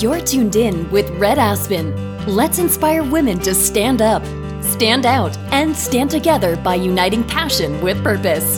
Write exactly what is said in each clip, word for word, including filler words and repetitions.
You're tuned in with Red Aspen. Let's inspire women to stand up, stand out, and stand together by uniting passion with purpose.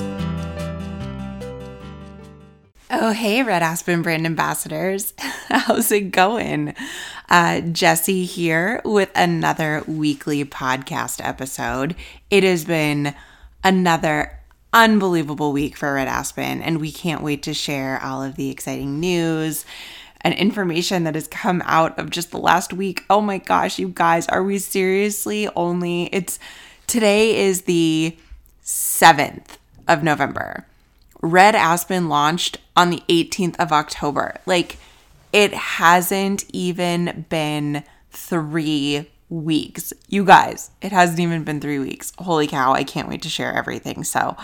Oh, hey, Red Aspen brand ambassadors. How's it going? Uh, Jessie here with another weekly podcast episode. It has been another unbelievable week for Red Aspen, and we can't wait to share all of the exciting news and information that has come out of just the last week. Oh my gosh, you guys, are we seriously only, it's, today is the seventh of November. Red Aspen launched on the eighteenth of October. Like, it hasn't even been three weeks. You guys, it hasn't even been three weeks. Holy cow, I can't wait to share everything. So,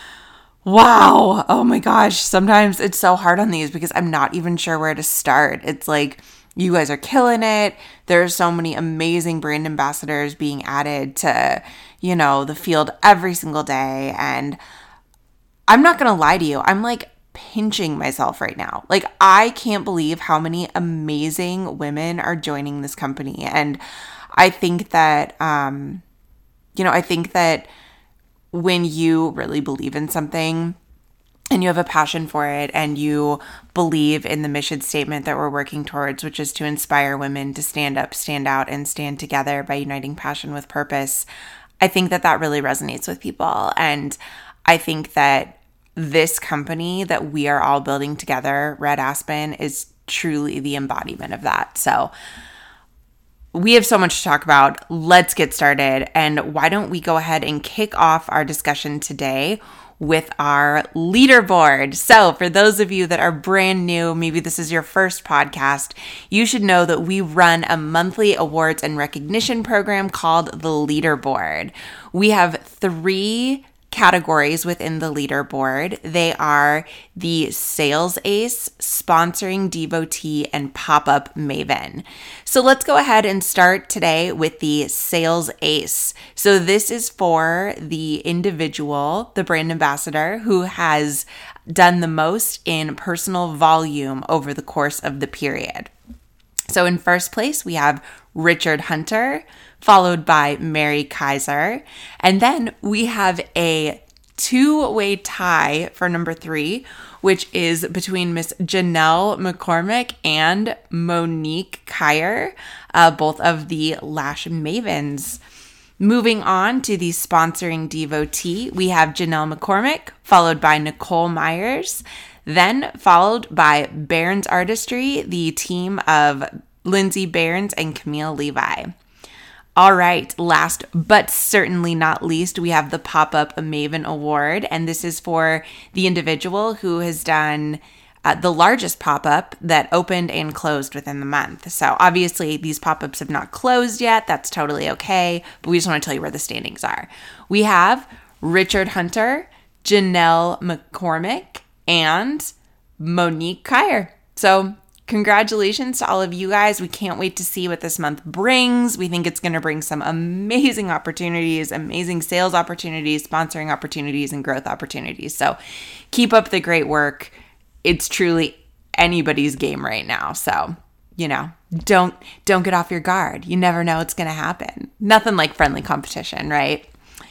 wow. Oh my gosh. Sometimes it's so hard on these because I'm not even sure where to start. It's like, you guys are killing it. There are so many amazing brand ambassadors being added to, you know, the field every single day. And I'm not going to lie to you. I'm like pinching myself right now. Like, I can't believe how many amazing women are joining this company. And I think that, um, you know, I think that when you really believe in something and you have a passion for it and you believe in the mission statement that we're working towards, which is to inspire women to stand up, stand out, and stand together by uniting passion with purpose, I think that that really resonates with people. And I think that this company that we are all building together, Red Aspen, is truly the embodiment of that. So we have so much to talk about. Let's get started. And why don't we go ahead and kick off our discussion today with our leaderboard. So for those of you that are brand new, maybe this is your first podcast, you should know that we run a monthly awards and recognition program called the Leaderboard. We have three categories within the leaderboard. They are the Sales Ace, Sponsoring Devotee, and Pop-Up Maven. So let's go ahead and start today with the Sales Ace. So this is for the individual, the brand ambassador, who has done the most in personal volume over the course of the period. So in first place, we have Richard Hunter, followed by Mary Kaiser. And then we have a two-way tie for number three, which is between Miss Janelle McCormick and Monique Kyer, uh, both of the Lash Mavens. Moving on to the Sponsoring Devotee, we have Janelle McCormick, followed by Nicole Myers, then followed by Barron's Artistry, the team of Lindsay Barron's and Camille Levi. All right, last but certainly not least, we have the Pop-Up Maven Award, and this is for the individual who has done uh, the largest pop-up that opened and closed within the month. So obviously these pop-ups have not closed yet. That's totally okay, but we just want to tell you where the standings are. We have Richard Hunter, Janelle McCormick, and Monique Kyer. So congratulations to all of you guys. We can't wait to see what this month brings. We think it's going to bring some amazing opportunities, amazing sales opportunities, sponsoring opportunities, and growth opportunities. So keep up the great work. It's truly anybody's game right now. So, you know, don't don't get off your guard. You never know what's going to happen. Nothing like friendly competition, right?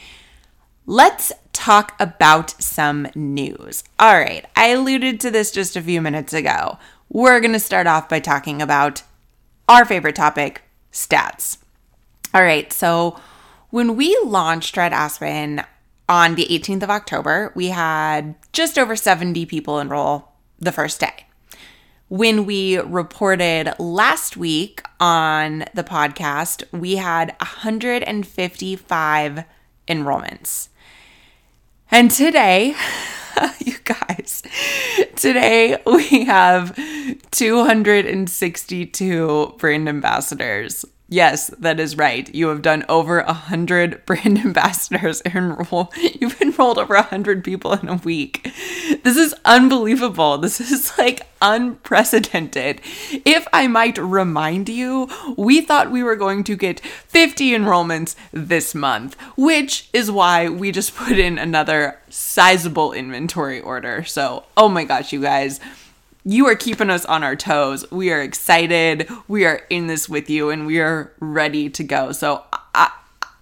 Let's talk about some news. All right, I alluded to this just a few minutes ago. We're going to start off by talking about our favorite topic, stats. All right, so when we launched Red Aspen on the eighteenth of October, we had just over seventy people enroll the first day. When we reported last week on the podcast, we had one hundred fifty-five enrollments. And today, you guys, today we have two hundred sixty-two brand ambassadors. Yes, that is right. You have done over one hundred brand ambassadors enroll. You've enrolled over one hundred people in a week. This is unbelievable. This is like unprecedented. If I might remind you, we thought we were going to get fifty enrollments this month, which is why we just put in another sizable inventory order. So, oh my gosh, you guys. you are keeping us on our toes. We are excited. We are in this with you, and we are ready to go. So I,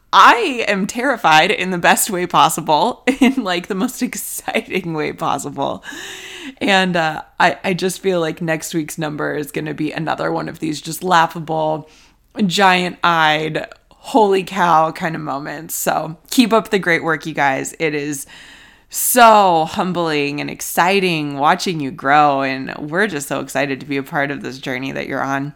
I am terrified in the best way possible, in like the most exciting way possible. And uh, I, I just feel like next week's number is going to be another one of these just laughable, giant-eyed, holy cow kind of moments. So keep up the great work, you guys. It is so humbling and exciting watching you grow, and we're just so excited to be a part of this journey that you're on.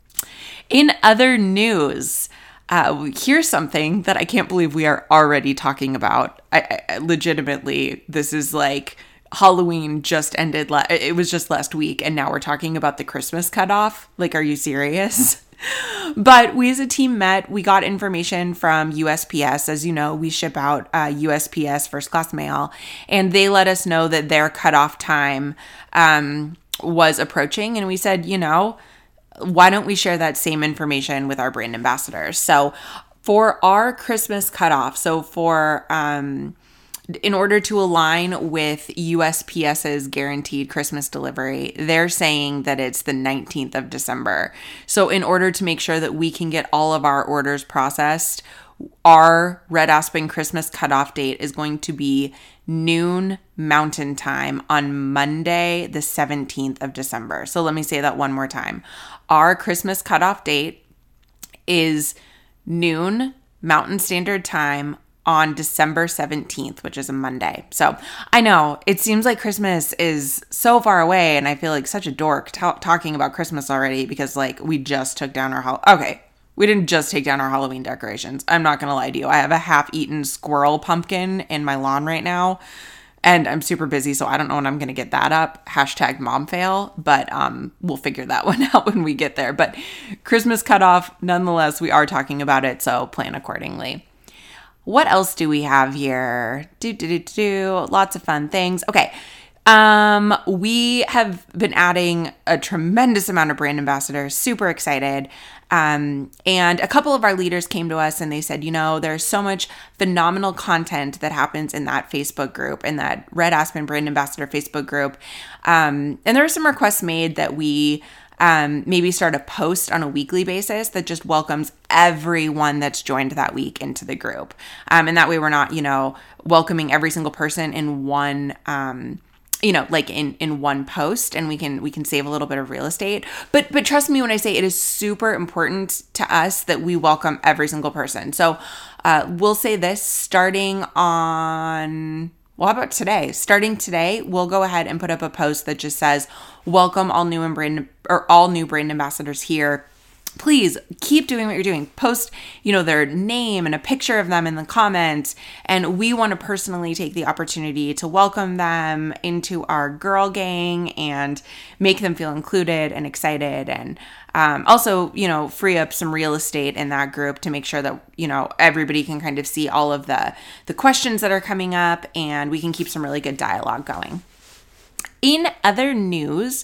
In other news, uh, here's something that I can't believe we are already talking about. I, I legitimately, this is like Halloween just ended. La- it was just last week, and now we're talking about the Christmas cutoff. Like, are you serious? But we as a team met, we got information from U S P S. As you know, we ship out uh, U S P S first class mail, and they let us know that their cutoff time um, was approaching. And we said, you know, why don't we share that same information with our brand ambassadors? So for our Christmas cutoff, so for um, in order to align with USPS's guaranteed Christmas delivery, they're saying that it's the nineteenth of December. So in order to make sure that we can get all of our orders processed, our Red Aspen Christmas cutoff date is going to be noon Mountain Time on Monday, the seventeenth of December. So let me say that one more time. Our Christmas cutoff date is noon Mountain Standard Time on December seventeenth, which is a Monday. So I know it seems like Christmas is so far away, and I feel like such a dork t- talking about Christmas already, because like we just took down our, ho- okay, we didn't just take down our Halloween decorations. I'm not going to lie to you. I have a half-eaten squirrel pumpkin in my lawn right now, and I'm super busy, so I don't know when I'm going to get that up. Hashtag mom fail, but um, we'll figure that one out when we get there. But Christmas cutoff, nonetheless, we are talking about it, so plan accordingly. What else do we have here? Do, do, do, do. Lots of fun things. Okay. Um, we have been adding a tremendous amount of brand ambassadors, super excited. Um, and a couple of our leaders came to us and they said, you know, there's so much phenomenal content that happens in that Facebook group, in that Red Aspen Brand Ambassador Facebook group. Um, and there were some requests made that we Um, maybe start a post on a weekly basis that just welcomes everyone that's joined that week into the group. Um, and that way we're not, you know, welcoming every single person in one, um, you know, like in, in one post, and we can, we can save a little bit of real estate. But, but trust me when I say it is super important to us that we welcome every single person. So, uh, we'll say this starting on, well, how about today? Starting today, we'll go ahead and put up a post that just says, welcome all new and brand or all new brand ambassadors here. Please keep doing what you're doing. Post, you know, their name and a picture of them in the comments. And we want to personally take the opportunity to welcome them into our girl gang and make them feel included and excited. And um, also, you know, free up some real estate in that group to make sure that, you know, everybody can kind of see all of the, the questions that are coming up, and we can keep some really good dialogue going. In other news,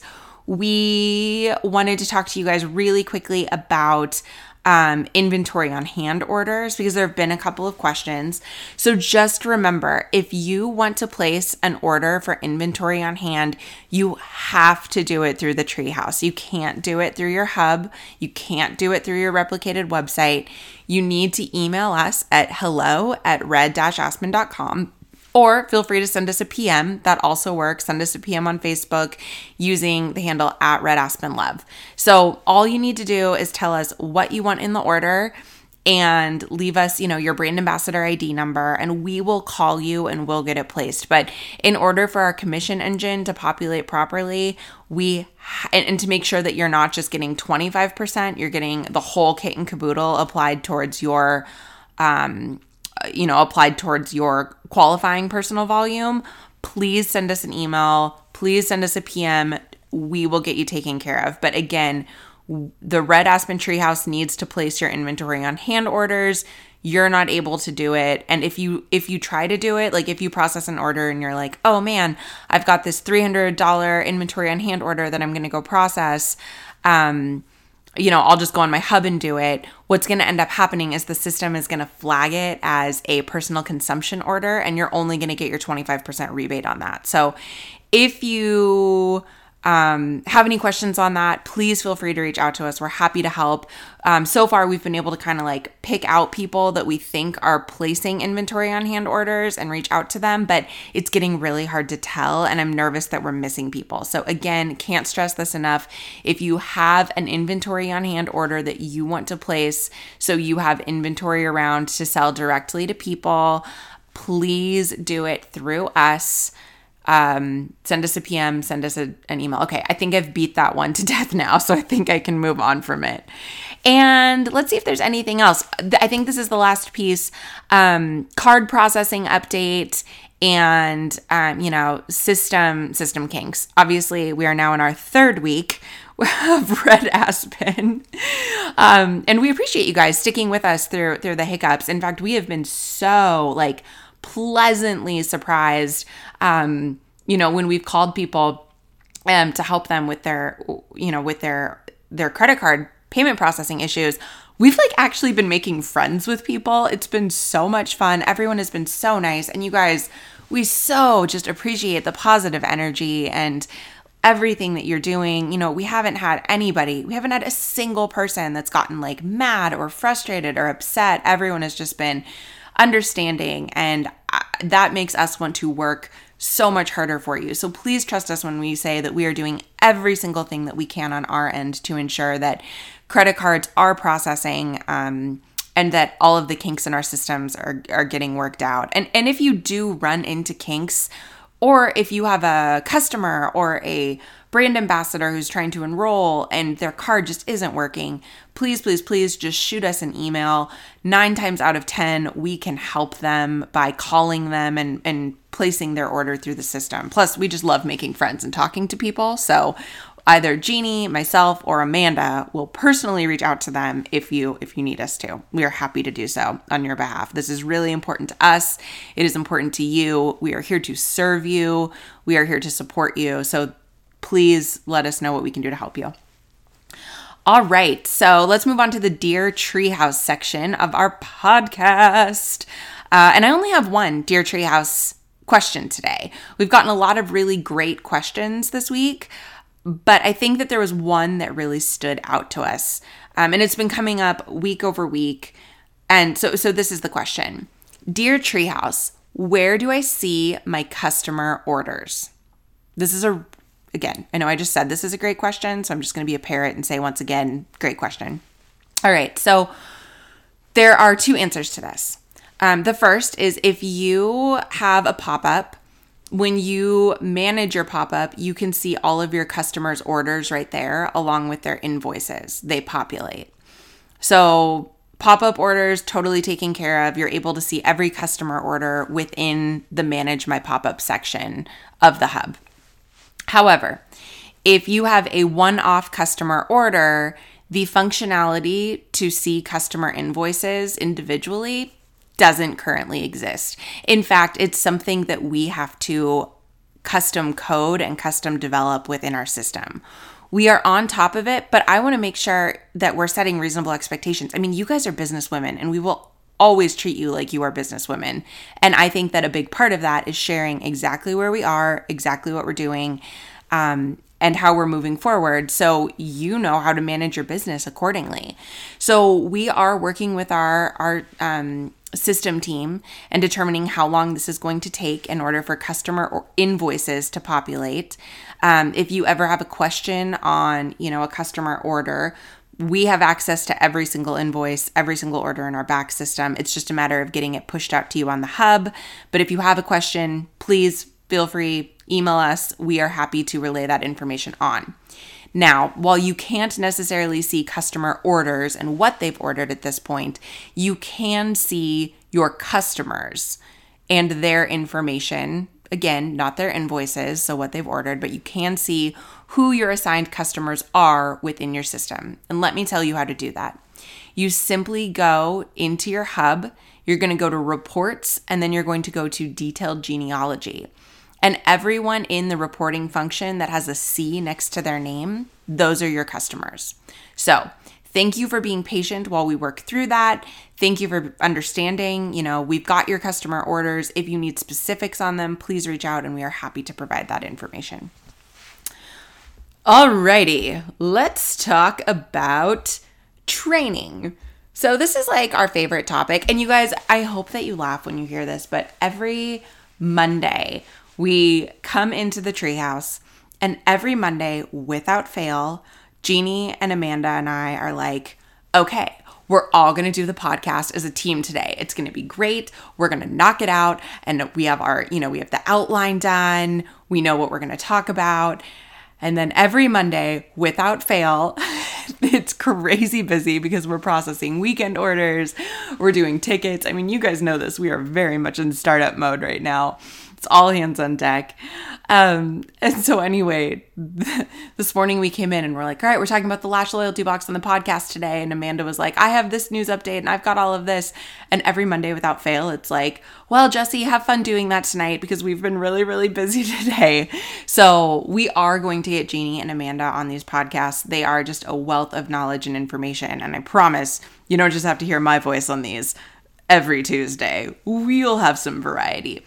we wanted to talk to you guys really quickly about um, inventory on hand orders, because there have been a couple of questions. So just remember, if you want to place an order for inventory on hand, you have to do it through the Treehouse. You can't do it through your hub. You can't do it through your replicated website. You need to email us at hello at red aspen dot com. Or feel free to send us a P M. That also works. Send us a P M on Facebook using the handle at Red Aspen Love. So all you need to do is tell us what you want in the order and leave us, you know, your brand ambassador I D number, and we will call you and we'll get it placed. But in order for our commission engine to populate properly, we and, and to make sure that you're not just getting twenty-five percent, you're getting the whole kit and caboodle applied towards your um you know, applied towards your qualifying personal volume, please send us an email. Please send us a P M. We will get you taken care of. But again, the Red Aspen Treehouse needs to place your inventory on hand orders. You're not able to do it. And if you if you try to do it, like if you process an order and you're like, oh man, I've got this three hundred dollars inventory on hand order that I'm going to go process, um, you know, I'll just go on my hub and do it. What's going to end up happening is the system is going to flag it as a personal consumption order, and you're only going to get your twenty-five percent rebate on that. So if you um, have any questions on that, please feel free to reach out to us. We're happy to help. Um, so far, we've been able to kind of like pick out people that we think are placing inventory on hand orders and reach out to them, but it's getting really hard to tell, and I'm nervous that we're missing people. So again, can't stress this enough. If you have an inventory on hand order that you want to place so you have inventory around to sell directly to people, please do it through us. Um, send us a P M, send us a, an email. Okay, I think I've beat that one to death now, so I think I can move on from it. And let's see if there's anything else. I think this is the last piece. Um, card processing update and, um, you know, system system kinks. Obviously, we are now in our third week of Red Aspen. Um, and we appreciate you guys sticking with us through through the hiccups. In fact, we have been so, like, pleasantly surprised, um, you know, when we've called people um, to help them with their, you know, with their their credit card payment processing issues. We've like actually been making friends with people. It's been so much fun. Everyone has been so nice. And you guys, we so just appreciate the positive energy and everything that you're doing. You know, we haven't had anybody, we haven't had a single person that's gotten like mad or frustrated or upset. Everyone has just been understanding, and that makes us want to work so much harder for you. So please trust us when we say that we are doing every single thing that we can on our end to ensure that credit cards are processing, um, and that all of the kinks in our systems are, are getting worked out. And, and if you do run into kinks, or if you have a customer or a brand ambassador who's trying to enroll and their card just isn't working, please, please, please just shoot us an email. Nine times out of ten, we can help them by calling them and, and placing their order through the system. Plus, we just love making friends and talking to people. So either Jeannie, myself, or Amanda will personally reach out to them if you if you need us to. We are happy to do so on your behalf. This is really important to us. It is important to you. We are here to serve you. We are here to support you. So please let us know what we can do to help you. All right, so let's move on to the Dear Treehouse section of our podcast. Uh, and I only have one Dear Treehouse question today. We've gotten a lot of really great questions this week, but I think that there was one that really stood out to us. Um, and it's been coming up week over week. And so, so this is the question. Dear Treehouse, where do I see my customer orders? This is a Again, I know I just said this is a great question, so I'm just going to be a parrot and say once again, great question. All right, so there are two answers to this. Um, the first is if you have a pop-up, when you manage your pop-up, you can see all of your customers' orders right there along with their invoices. They populate. So pop-up orders totally taken care of. You're able to see every customer order within the Manage My Pop-Up section of the hub. However, if you have a one-off customer order, the functionality to see customer invoices individually doesn't currently exist. In fact, it's something that we have to custom code and custom develop within our system. We are on top of it, but I want to make sure that we're setting reasonable expectations. I mean, you guys are business women, and we will always treat you like you are business women. And I think that a big part of that is sharing exactly where we are, exactly what we're doing, um, and how we're moving forward, so you know how to manage your business accordingly. So we are working with our, our um, system team and determining how long this is going to take in order for customer or invoices to populate. Um, if you ever have a question on, you know, a customer order, we have access to every single invoice, every single order in our back system. It's just a matter of getting it pushed out to you on the hub. But if you have a question, please feel free, email us. We are happy to relay that information on. Now, while you can't necessarily see customer orders and what they've ordered at this point, you can see your customers and their information. Again, not their invoices, so what they've ordered, but you can see who your assigned customers are within your system. And let me tell you how to do that. You simply go into your hub, you're going to go to reports, and then you're going to go to detailed genealogy. And everyone in the reporting function that has a C next to their name, those are your customers. So thank you for being patient while we work through that. Thank you for understanding. You know, we've got your customer orders. If you need specifics on them, please reach out and we are happy to provide that information. Alrighty, let's talk about training. So this is like our favorite topic. And you guys, I hope that you laugh when you hear this, but every Monday we come into the treehouse, and every Monday without fail, Jeannie and Amanda and I are like, okay, we're all going to do the podcast as a team today. It's going to be great. We're going to knock it out. And we have our, you know, we have the outline done. We know what we're going to talk about. And then every Monday, without fail, it's crazy busy because we're processing weekend orders. We're doing tickets. I mean, you guys know this. We are very much in startup mode right now. It's all hands on deck. Um, and so anyway, this morning we came in and we're like, all right, we're talking about the Lash Loyalty Box on the podcast today. And Amanda was like, I have this news update and I've got all of this. And every Monday without fail, it's like, well, Jesse, have fun doing that tonight because we've been really, really busy today. So we are going to get Jeannie and Amanda on these podcasts. They are just a wealth of knowledge and information. And I promise you don't just have to hear my voice on these every Tuesday. We'll have some variety.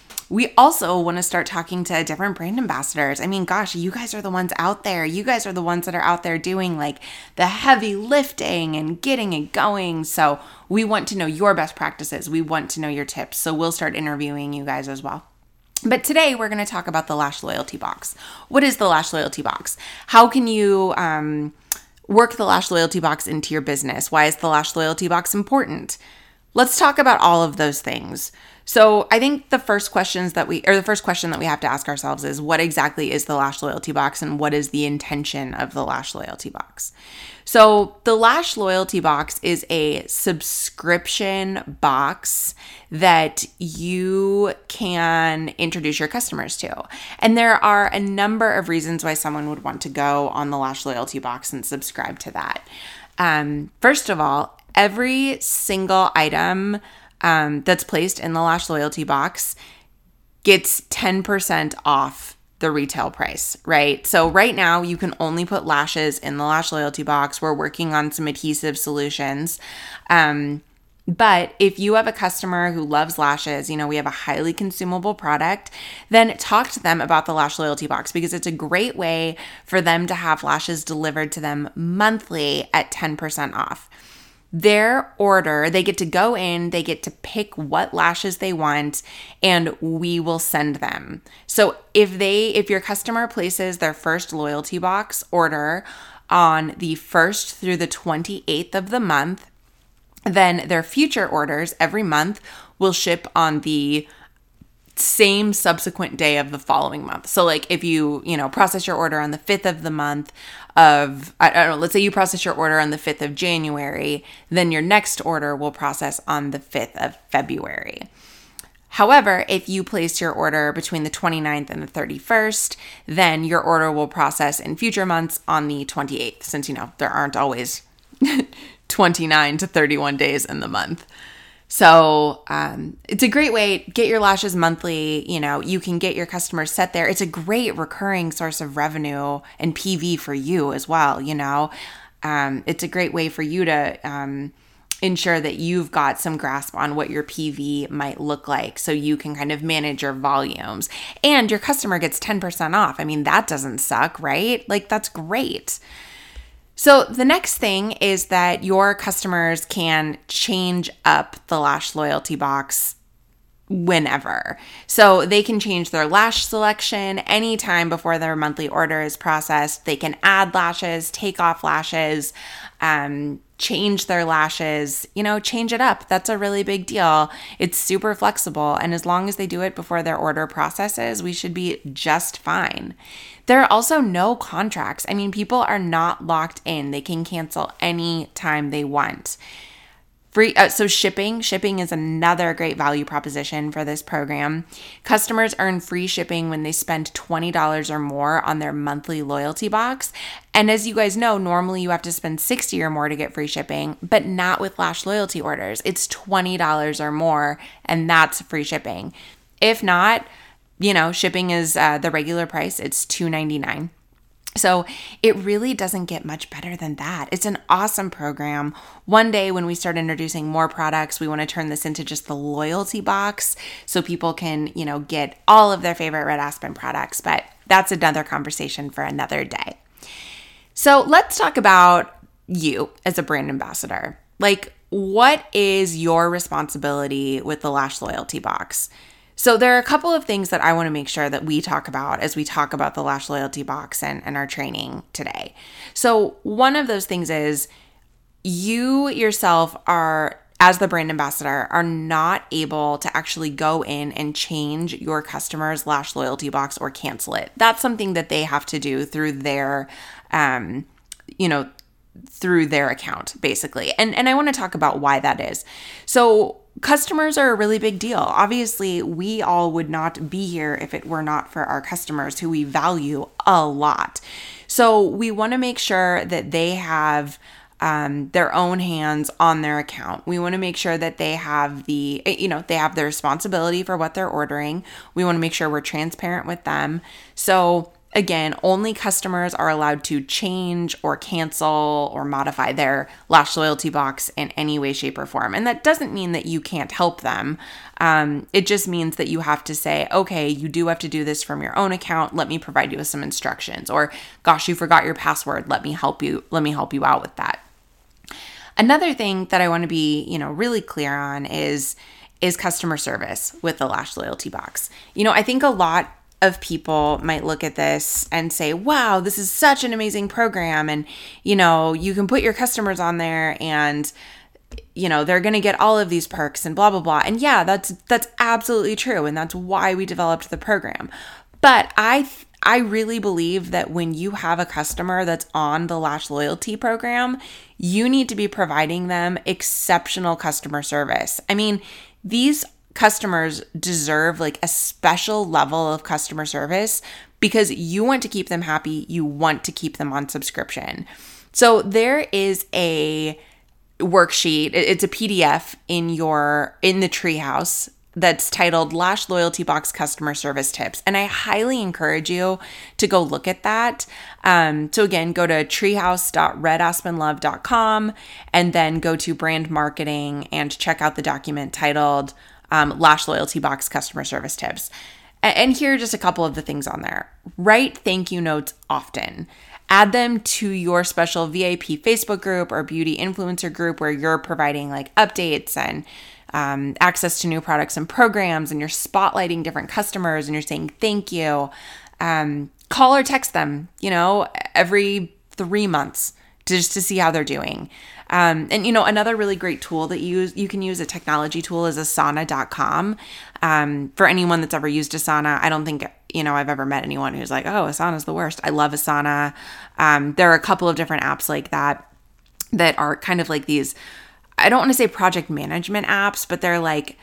We also want to start talking to different brand ambassadors. I mean, gosh, you guys are the ones out there. You guys are the ones that are out there doing like the heavy lifting and getting it going. So we want to know your best practices. We want to know your tips. So we'll start interviewing you guys as well. But today we're going to talk about the Lash Loyalty Box. What is the Lash Loyalty Box? How can you um, work the Lash Loyalty Box into your business? Why is the Lash Loyalty Box important? Let's talk about all of those things. So I think the first questions that we, or the first question that we have to ask ourselves is, what exactly is the Lash Loyalty Box and what is the intention of the Lash Loyalty Box? So the Lash Loyalty Box is a subscription box that you can introduce your customers to. And there are a number of reasons why someone would want to go on the Lash Loyalty Box and subscribe to that. Um, first of all, every single item Um, that's placed in the Lash Loyalty Box gets ten percent off the retail price, right? So right now you can only put lashes in the Lash Loyalty Box. We're working on some adhesive solutions. Um, but if you have a customer who loves lashes, you know, we have a highly consumable product, then talk to them about the Lash Loyalty Box because it's a great way for them to have lashes delivered to them monthly at ten percent off. Their order, they get to go in, they get to pick what lashes they want, and we will send them. So if they, if your customer places their first loyalty box order on the first through the twenty-eighth of the month, then their future orders every month will ship on the same subsequent day of the following month. So like if you, you know, process your order on the fifth of the month of, I don't know, let's say you process your order on the fifth of January, then your next order will process on the fifth of February. However, if you place your order between the twenty-ninth and the thirty-first, then your order will process in future months on the twenty-eighth, since, you know, there aren't always twenty-nine to thirty-one days in the month. So um, it's a great way, get your lashes monthly, you know, you can get your customers set there. It's a great recurring source of revenue and P V for you as well, you know. Um, it's a great way for you to um, ensure that you've got some grasp on what your P V might look like so you can kind of manage your volumes. And your customer gets ten percent off. I mean, that doesn't suck, right? Like, that's great. So the next thing is that your customers can change up the Lash Loyalty Box whenever. So they can change their lash selection anytime before their monthly order is processed. They can add lashes, take off lashes, um, change their lashes, you know, change it up. That's a really big deal. It's super flexible. And as long as they do it before their order processes, we should be just fine. There are also no contracts. I mean, people are not locked in. They can cancel any time they want. Free, uh, so shipping, shipping is another great value proposition for this program. Customers earn free shipping when they spend twenty dollars or more on their monthly loyalty box. And as you guys know, normally you have to spend sixty dollars or more to get free shipping, but not with Lash Loyalty orders. It's twenty dollars or more, and that's free shipping. If not, you know, shipping is uh, the regular price. It's two ninety-nine. So it really doesn't get much better than that. It's an awesome program. One day when we start introducing more products, we want to turn this into just the loyalty box so people can, you know, get all of their favorite Red Aspen products. But that's another conversation for another day. So let's talk about you as a brand ambassador. Like, what is your responsibility with the Lash Loyalty Box? So there are a couple of things that I want to make sure that we talk about as we talk about the Lash Loyalty Box and, and our training today. So one of those things is you yourself are, as the brand ambassador, are not able to actually go in and change your customer's Lash Loyalty Box or cancel it. That's something that they have to do through their, um, you know, through their account, basically. And and I want to talk about why that is. So customers are a really big deal. Obviously, we all would not be here if it were not for our customers, who we value a lot. So we want to make sure that they have um, their own hands on their account. We want to make sure that they have the, you know, they have the responsibility for what they're ordering. We want to make sure we're transparent with them. So again, only customers are allowed to change or cancel or modify their Lash Loyalty Box in any way, shape, or form. And that doesn't mean that you can't help them. Um, it just means that you have to say, okay, you do have to do this from your own account. Let me provide you with some instructions. Or, gosh, you forgot your password. Let me help you. Let me help you out with that. Another thing that I want to be, you know, really clear on is is customer service with the Lash Loyalty Box. You know, I think a lot of people might look at this and say, wow, this is such an amazing program. And, you know, you can put your customers on there and, you know, they're going to get all of these perks and blah, blah, blah. And yeah, that's, that's absolutely true. And that's why we developed the program. But I, I really believe that when you have a customer that's on the Lash Loyalty program, you need to be providing them exceptional customer service. I mean, these customers deserve like a special level of customer service because you want to keep them happy. You want to keep them on subscription. So there is a worksheet. It's a P D F in your, in the Treehouse that's titled Lash Loyalty Box Customer Service Tips. And I highly encourage you to go look at that. Um, so again, go to treehouse dot red aspen love dot com and then go to brand marketing and check out the document titled Um, Lash Loyalty Box Customer Service Tips. And here are just a couple of the things on there. Write thank you notes often. Add them to your special V I P Facebook group or beauty influencer group where you're providing like updates and um, access to new products and programs, and you're spotlighting different customers and you're saying thank you. Um, call or text them, you know, every three months to just to see how they're doing. Um, and, you know, another really great tool that you use, you can use, a technology tool, is asana dot com. Um, for anyone that's ever used Asana, I don't think, you know, I've ever met anyone who's like, oh, Asana's the worst. I love Asana. Um, there are a couple of different apps like that that are kind of like these, I don't want to say project management apps, but they're like,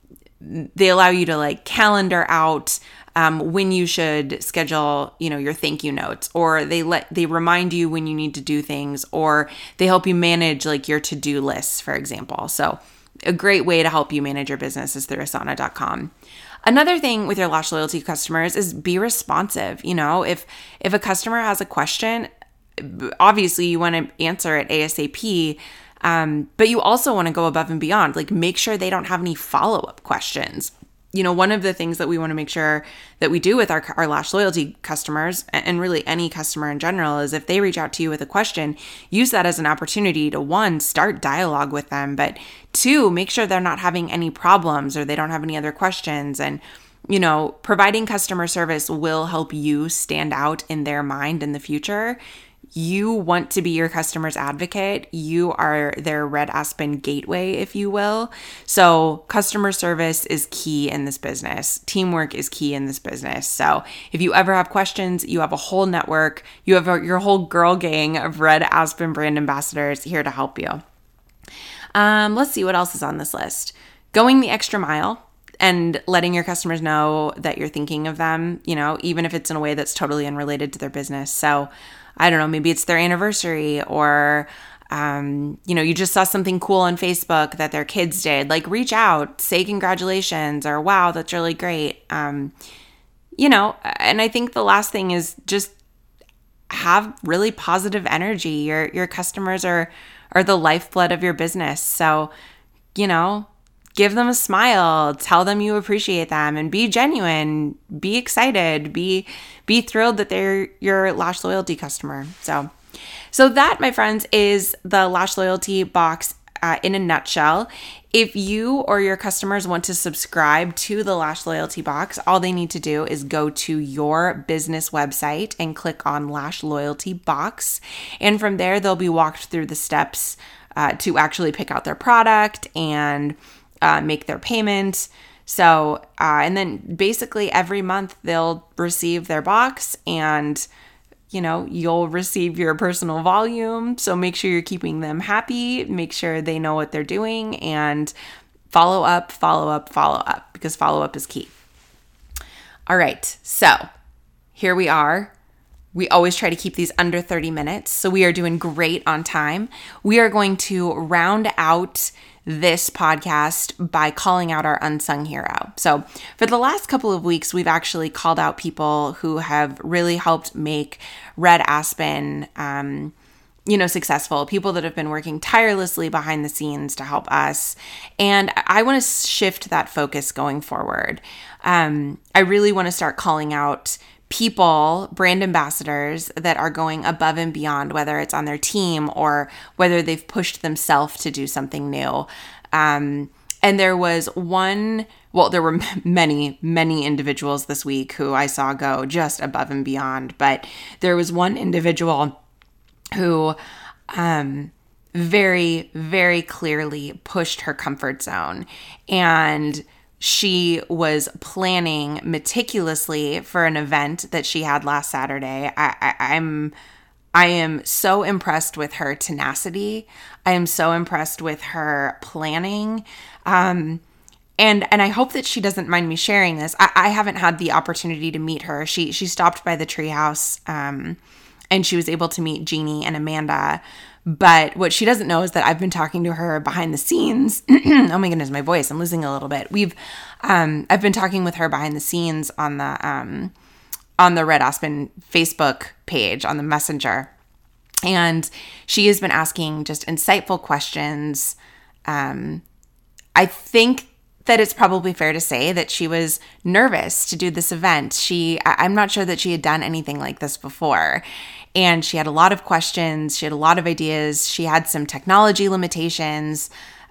they allow you to like calendar out Um, when you should schedule, you know, your thank you notes, or they let, they remind you when you need to do things, or they help you manage like your to-do lists, for example. So a great way to help you manage your business is through asana dot com. Another thing with your Lash Loyalty customers is be responsive. You know, if, if a customer has a question, obviously you want to answer it ASAP. Um, but you also want to go above and beyond, like make sure they don't have any follow-up questions. You know, one of the things that we want to make sure that we do with our, our Lash Loyalty customers, and really any customer in general, is if they reach out to you with a question, use that as an opportunity to, one, start dialogue with them, but two, make sure they're not having any problems or they don't have any other questions. And, you know, providing customer service will help you stand out in their mind in the future. You want to be your customer's advocate. You are their Red Aspen gateway, if you will. So customer service is key in this business. Teamwork is key in this business. So if you ever have questions, you have a whole network. You have a, your whole girl gang of Red Aspen brand ambassadors here to help you. Um, let's see what else is on this list. Going the extra mile and letting your customers know that you're thinking of them, you know, even if it's in a way that's totally unrelated to their business. So I don't know, maybe it's their anniversary, or, um, you know, you just saw something cool on Facebook that their kids did. Like, reach out, say congratulations, or wow, that's really great. Um, you know, and I think the last thing is just have really positive energy. Your your customers are are the lifeblood of your business. So, you know, give them a smile, tell them you appreciate them, and be genuine, be excited, be be thrilled that they're your Lash Loyalty customer. So, so that, my friends, is the Lash Loyalty box uh, in a nutshell. If you or your customers want to subscribe to the Lash Loyalty box, all they need to do is go to your business website and click on Lash Loyalty box. And from there, they'll be walked through the steps uh, to actually pick out their product and uh, make their payment. So, uh, and then basically every month they'll receive their box, and you know, you'll receive your personal volume. So make sure you're keeping them happy, make sure they know what they're doing, and follow up, follow up, follow up, because follow up is key. All right. So here we are. We always try to keep these under thirty minutes. So we are doing great on time. We are going to round out this podcast by calling out our unsung hero. So for the last couple of weeks, we've actually called out people who have really helped make Red Aspen, um, you know, successful, people that have been working tirelessly behind the scenes to help us. And I want to shift that focus going forward. Um, I really want to start calling out people, brand ambassadors that are going above and beyond, whether it's on their team or whether they've pushed themselves to do something new. Um, and there was one, well, there were many, many individuals this week who I saw go just above and beyond, but there was one individual who um, very, very clearly pushed her comfort zone, and she was planning meticulously for an event that she had last Saturday. I, I, I'm, I am so impressed with her tenacity. I am so impressed with her planning. Um, and and I hope that she doesn't mind me sharing this. I, I haven't had the opportunity to meet her. She she stopped by the treehouse, um, and she was able to meet Jeannie and Amanda. But what she doesn't know is that I've been talking to her behind the scenes. Oh my goodness, my voice, I'm losing a little bit. We've, um, I've been talking with her behind the scenes on the, um, on the Red Aspen Facebook page, on the Messenger. And she has been asking just insightful questions. Um, I think that it's probably fair to say that she was nervous to do this event. She, I, I'm not sure that she had done anything like this before. And she had a lot of questions. She had a lot of ideas. She had some technology limitations.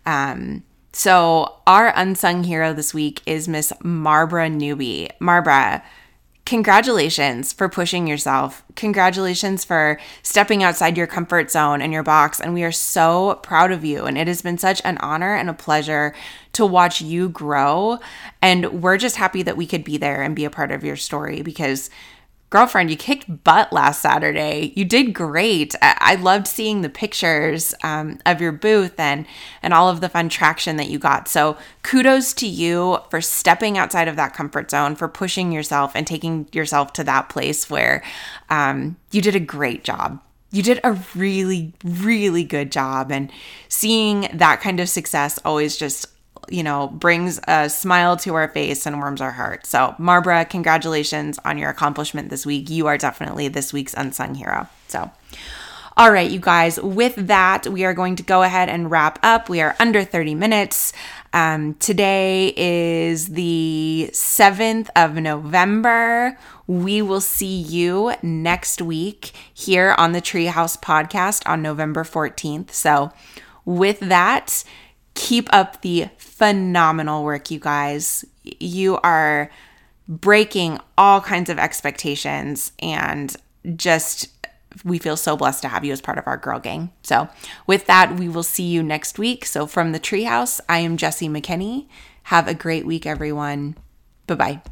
Um, so our unsung hero this week is Miss Marbra Newby. Marbra, congratulations for pushing yourself. Congratulations for stepping outside your comfort zone and your box. And we are so proud of you. And it has been such an honor and a pleasure to watch you grow. And we're just happy that we could be there and be a part of your story, because girlfriend, you kicked butt last Saturday. You did great. I, I loved seeing the pictures um, of your booth and and all of the fun traction that you got. So kudos to you for stepping outside of that comfort zone, for pushing yourself and taking yourself to that place where um, you did a great job. You did a really, really good job. And seeing that kind of success always just, you know, brings a smile to our face and warms our heart. So Marbra, congratulations on your accomplishment this week. You are definitely this week's unsung hero. So, all right, you guys, with that, we are going to go ahead and wrap up. We are under thirty minutes. Um, today is the seventh of November. We will see you next week here on the Treehouse Podcast on November fourteenth. So with that, keep up the phenomenal work, you guys. You are breaking all kinds of expectations, and just, we feel so blessed to have you as part of our girl gang. So with that, we will see you next week. So from the Treehouse, I am Jessie McKinney. Have a great week, everyone. Bye-bye.